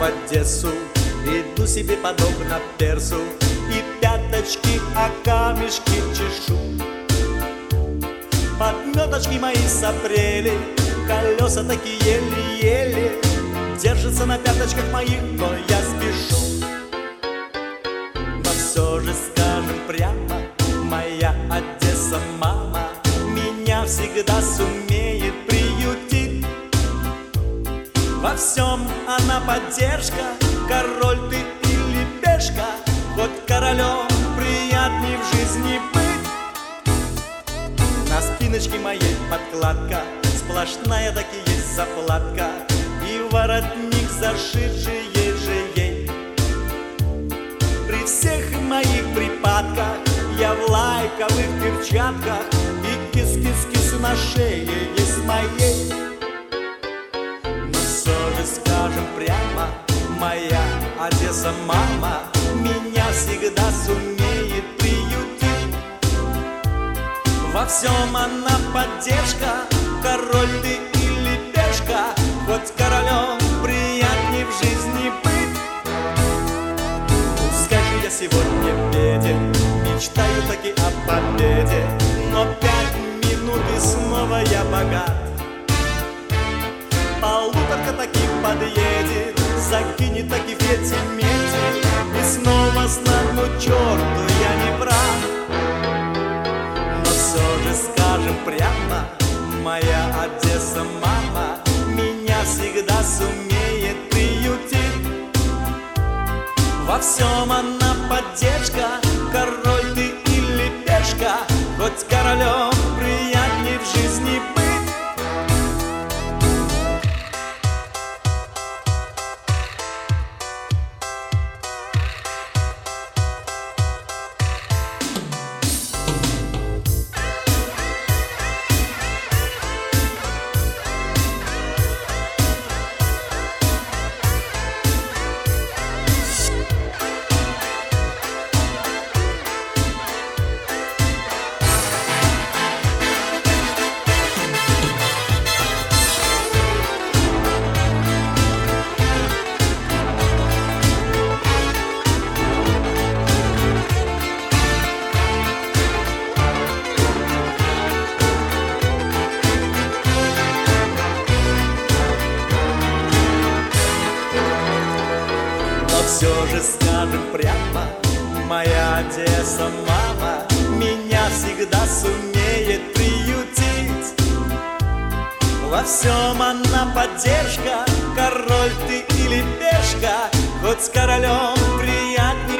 Одессу, иду себе подобно персу, и пяточки о камешки чешу. Подметочки мои сопрели, колеса такие еле-еле держатся на пяточках моих, но я спешу. Но все же скажем прямо, моя Одесса мама меня всегда сумеет приютить. Во всем она поддержка, король ты или пешка, хоть королем приятней в жизни быть. На спиночке моей подкладка, сплошная таки есть заплатка, и воротник зашитший же ей. При всех моих припадках я в лайковых перчатках, и кис-кис-кис на шее есть моей. Скажем прямо, моя Одесса мама меня всегда сумеет приютить. Во всем она поддержка, король ты или пешка, хоть королем приятней в жизни быть. Пускай же я сегодня беден, мечтаю таки о победе, но 5 минут и снова я богат. Полуторка таки подъедет, закинет таки в эти мети, и снова стану черту я не прав. Но все же скажем прямо, моя Одесса мама меня всегда сумеет приютить. Во всем она поддержка, король ты или пешка, хоть королем приятней в жизни быть. Все же скажем прямо, моя Одесса мама меня всегда сумеет приютить. Во всем она поддержка, король ты или пешка, хоть с королем приятней